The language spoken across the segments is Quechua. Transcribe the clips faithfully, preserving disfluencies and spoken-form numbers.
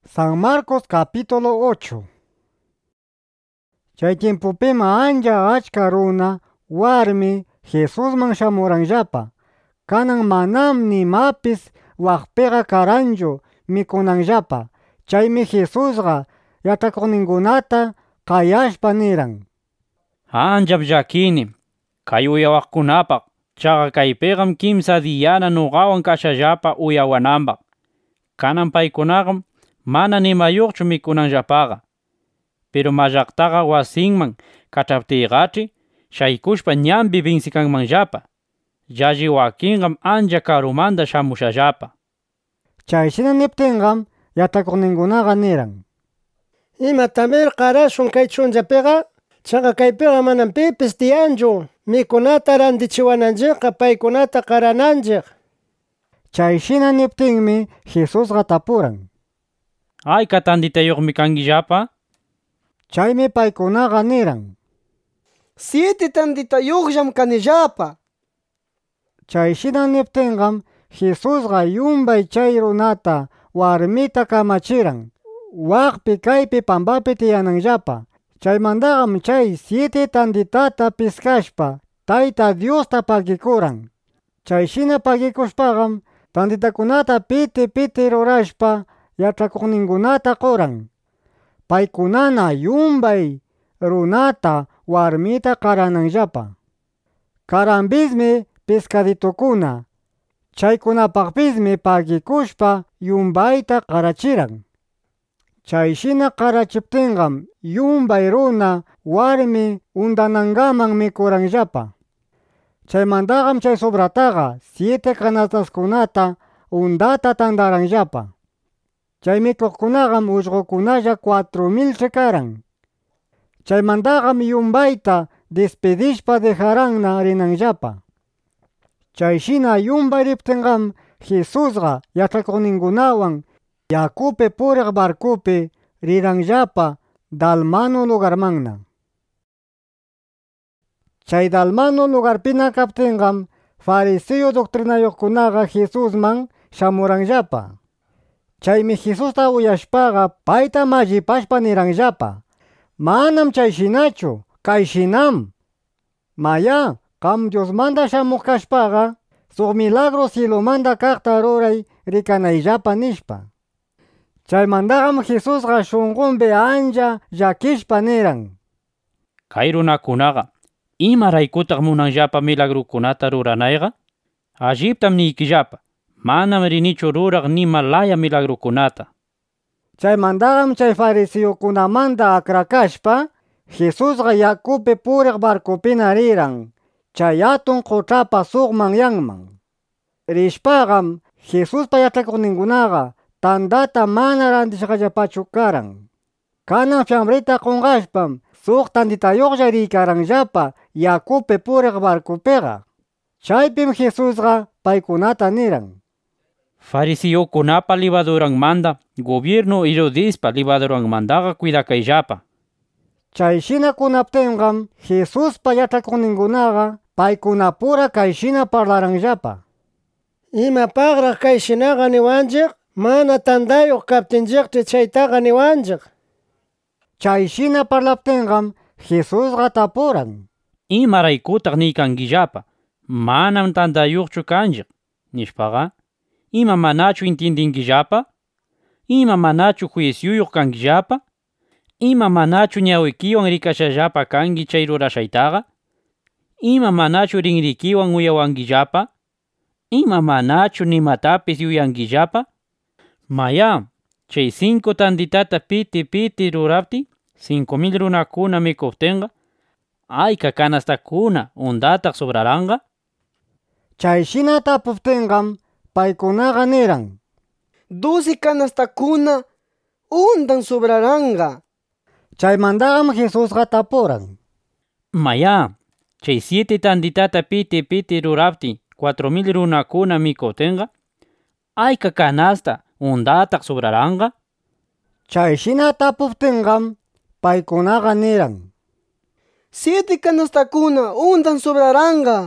San Marcos capítulo ocho. Chay tiempupima ancha achka runa warmi Jesusman shamuranllapa. Kanan manam nimapis waqpiqa karanchu mikunanllapa. Chaymi Jesusqa yachaqninkunata qayashpa niran: Anchap llakini kay uyawaqkunapaq. Chaqa kaypigam kimsa diyana nuqawan kashallapa uyawananpaq. Kanan paykunaqam mana nimayuqchu mikunanllapaqa. Pero mallaqtaqa wasinman kachaptiyqach'i shaykushpa ñampi binsikanmanllapa. Llalli wakinqam ancha karumanta shamushallapa. Chayshina niptinqam yachaqninkunaqa niran: ¿Imatamir qarashun kay chunllapiqa? Chaqa kaypiqa manam pipis tiyanchu mikunata randichiwananchikqa paykunata qarananchik. Chayshina niptinmi Jesusqa tapuran: ¿Ayka tanditayuqmi kankillapa? Chaymi paykunaqa niran: Siete tanditayuqllam kanillapa. Chayshina niptinqam Jesusqa yumbay chay runata warmita kamachiran waqpi kaypi pampapi tiyananllapa. Chaymantaqam chay siete tanditata piskashpa Tayta Diosta pagikuran. Chayshina pagikushpaqam tanditakunata piti piti rurashpa yachaqninkunata quran. Paykunana yumbay runata warmita qarananllapa. Karanpismi pescaditukuna. Chaykunapaqpismi pagikushpa yumbayta qarachiran. Chayshina qarachiptinqam yumbay runa warmi undanangaman mikuranllapa. Chaymantaqam chay sobrataqa siete canastaskunata undata tandaranllapa. Chay mikuqkunaqam ullqukunalla cuatro milchi karan. Chaymantaqam yumbayta despedishpa dejaranna rinanllapa. Chayshina yumbay riptinqam Jesusqa yachaqninkunawan yakupi puriq barcupi riranllapa Dalmanu lugarmanna. Chay Dalmanu lugarpina kaptinqam fariseo doctrinayuqkunaqa Jesusman shamuranllapa. Chaymi Jesusta uyashpaqa payta mallipashpa niranllapa: Manam chayshinachu, kayshinam. Maya, qam Diosmanta shamuq kashpaqa suq milagro cielomanta kaqta ruray rikanayllapa nishpa. Chaymantaqam Jesusqa shunqunpi ancha llakishpa niran: Kay runakunaqa ¿imaraykutaq munanllapa milagrukunata ruranayqa? Alliptam niykillapa, manam rinichu ruraq nima laya milagrukunata. Chaymantaqam chay fariseokunamanta akrakashpa Jesusqa yakupi puriq barcupina riran chay atun quchapa suq manyanman. Rishpaqam Jesuspa yachaqninkunaqa tandata mana randishqallapachu karan. Kanan fiambrita qunqashpam suq tanditayuqlla riykaranllapa yakupi puriq barcupiqa. Chaypim Jesusqa paykunata niran: Fariseokunapa libaduranmanta gobierno Herodespa libaduranmantaqa cuidakayllapa. Chayshina kunaptinqam Jesuspa yachaqninkunaqa paykunapura kayshina parlaranllapa: ¿Imapaqraq kayshinaqa niwanchik? Mana tandayuq kaptinchikch'i chaytaqa niwanchik. Chayshina parlaptinqam Jesusqa tapuran: ¿Imaraykutaq niykankillapa, manam tandayuqchu kanchik? Nishpaqa, ¿ima manachu intiendinkillapa? ¿Ima manachu juiciuyuq kankillapa? ¿Ima manachu ñawikiwan rikashallapa kanki chay rurashaytaqa? ¿Ima manachu rinrikiwan uyawankillapa? ¿Ima manachu nimatapis yuyankillapa? Maya, chay cinco tanditata piti piti rurapti cinco mil runakuna mikuptinqa ¿ayka canastakuna undataq sobraranqa? Chayshina tapuptinqam paykunaqa niran: Doce canastakuna undan sobraranqa. Chaymantaqam Jesusqa tapuran: Maya, chay siete tanditata piti piti rurapti cuatro mil runakuna mikuptinqa ¿ayka canasta undataq sobraranqa? Chayshina tapuptinqam paykunaqa niran: Siete canastakuna undan sobraranqa.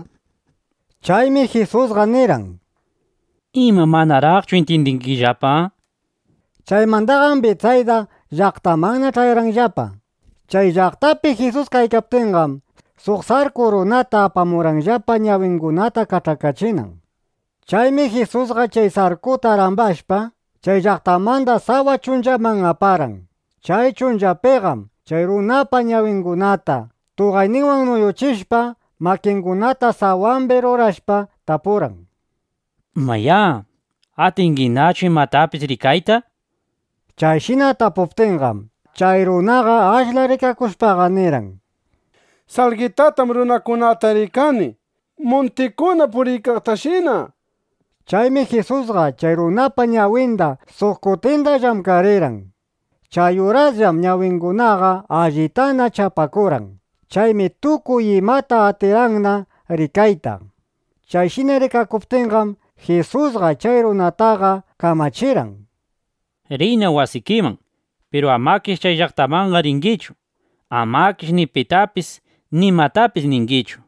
Chaymi Jesusqa niran: ¿Ima manaraqchu intiendinkillapa? Chaymantaqam Betsaida llaqtamanna chayranllapa. Chay llaqtapi Jesus kaykaptinqam suq sarku runata apamuranllapa ñawinkunata kachakachinan. Chaymi Jesusqa chay sarkuta rambashpa chay llaqtamanta sawa chunchaman aparan. Chay chunchapiqam chay runapa ñawinkunata tuqayninwan nuyuchishpa makinkunata sawanpi rurashpa tapuran. Maya, atinguinachu imatapis rikayta? Chayshina tapuptinqam chay runaqa ashla rikakushpaqa niran: Salgitatam runakunata rikani, montikuna puriykaqtashina. Chaymi Jesusqa chay runapa ñawinta suq kutinta llamkariran. Chay urasllam ñawinkunaqa allitana chapakuran. Chaymi tukuy imata atiranna rikayta. Chayshina rikakuptinqam Jesusqa chay runataqa kamachiran: Rina wasikiman, pero amakish chay llaqtamanqa rinkichu. Amakish ni pitapis ni matapis ninkichu.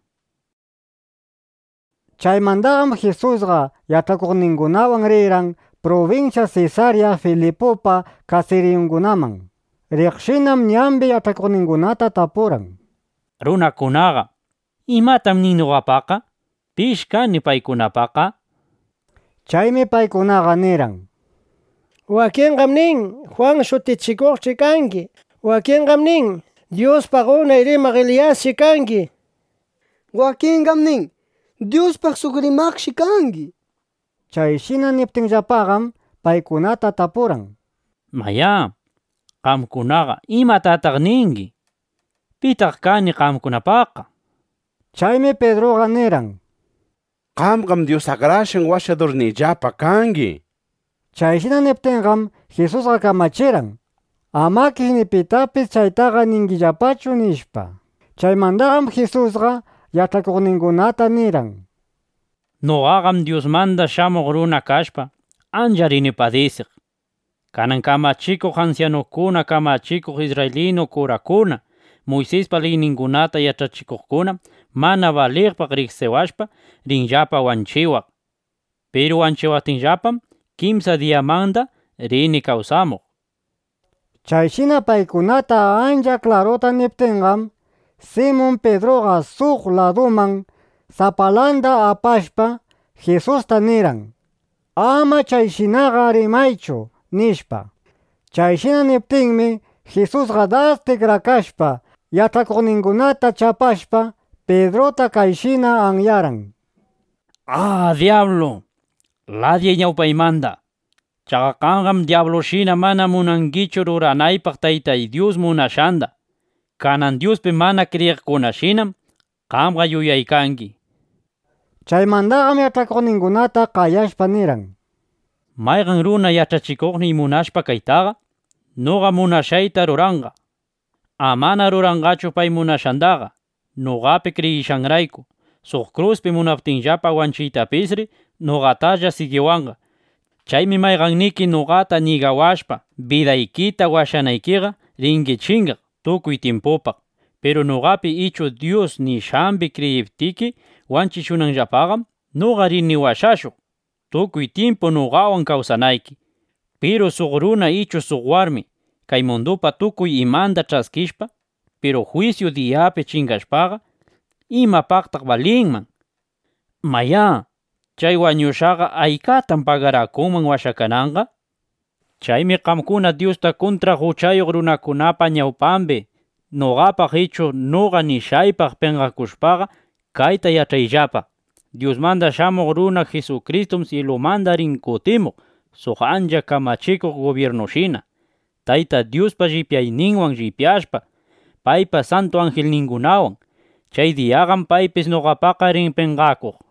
Chaymantaqam Jesusqa yach'akuqninkunawan riran provincia Cesarea Filipopa caseriyunkunaman. Riqshinam ñanpi yach'akuqninkunata tapuran: Runakunaqa imatam nin nuqapaqa? Pish kani paykunapaqa? Chaymi paykunaqa niran: Wakinqam nin Juan shutichikuqchi kanki. Wakinqam nin Diospaq unay rimaq Eliasshi kanki. Wakinqam nin Diospaq suq rimaqshi kanki. Chayshina niptinllapaqam paykunata tapuran: Maya, qamkunaqa imatataq ninki? Pitaq kani qamkunapaqa? Chaymi Pedroqa niran: Qamqam Dios akrashan washadurniyllapa kanki. Chayshina niptinqam Jesusqa kamachiran: Amakish ni pitapis chaytaqa ninkillapachu nishpa. Chaymantaqam Jesusqa yach'akuqninkunata niran: Noqaqam Diosmanta shamuq runa kashpa ancha rini padisiq. Kanan kamachikuq ancianukuna, kamachikuq israelino kurakuna, Moisespa leyninkunata yachachikuqkuna mana valiqpaq riqsiwashpa rinllapa wanchiwaq. Pero wanchiwaptinllapam kimsa diyamanta rini kawsamuq. Chayshina paykunata ancha claruta niptinqam Simon Pedroqa suq laduman sapalanta apashpa Jesusta niran: Ama chayshinaqa rimaychu nishpa. Chayshina niptinmi Jesusqa das tikrakashpa yach'akuqninkunata chapashpa Pedrota kayshina anyaran: Ah, diablo, ladia ñawpaymanta. Chaqa qamqam diabloshina mana munankichu ruranaypaq Taytay Dios munashanta. Kanan Diospi mana kriyiqkunashinam qamqa yuyaykanki. Chaymantaqam yach'akuqninkunata qayashpa niran: Mayqan runa yachachikuqniy munashpa kaytaqa noqa munashayta ruranqa. Amana ruranqachu pay munashantaqa noqapi kriyishanrayku. Suq cruzpi munaptinllapa wanchiytapisri noqatalla sigiwanqa. Chaymi mayqanniki noqata nigawashpa vidaykita washanaykiqa rinki chingaq tukuy tiempopaq. Pero noqapi ichu Dios nishanpi kriyiptiki wanchishunanllapaqam noqa rini washashuq tukuy tiempo noqawan kawsanayki. Pero suq runa ichu suq warmi kay mundupa tukuy imanta ch'askishpa, pero juicio diyapi chingashpaqa imapaqtaq balinman. Maya, chay wañushaqa aykatan pagarakunman washakananqa? Chaymi qamkuna Diosta kontra huchayuq runakunapa ñawpanpi noqapaq ichu noqa nishaypaq penqakushpaqa kayta yachayllapa: Diosmanta shamuq runa Jesucristum cielomanta rin kutimuq suq ancha kamachikuq gobiernoshina. Tayta Diospa ripyayninwan ripyashpa paypa santo angelninkunawan. Chay diyaqam paypis noqapaqa rin penqakuq.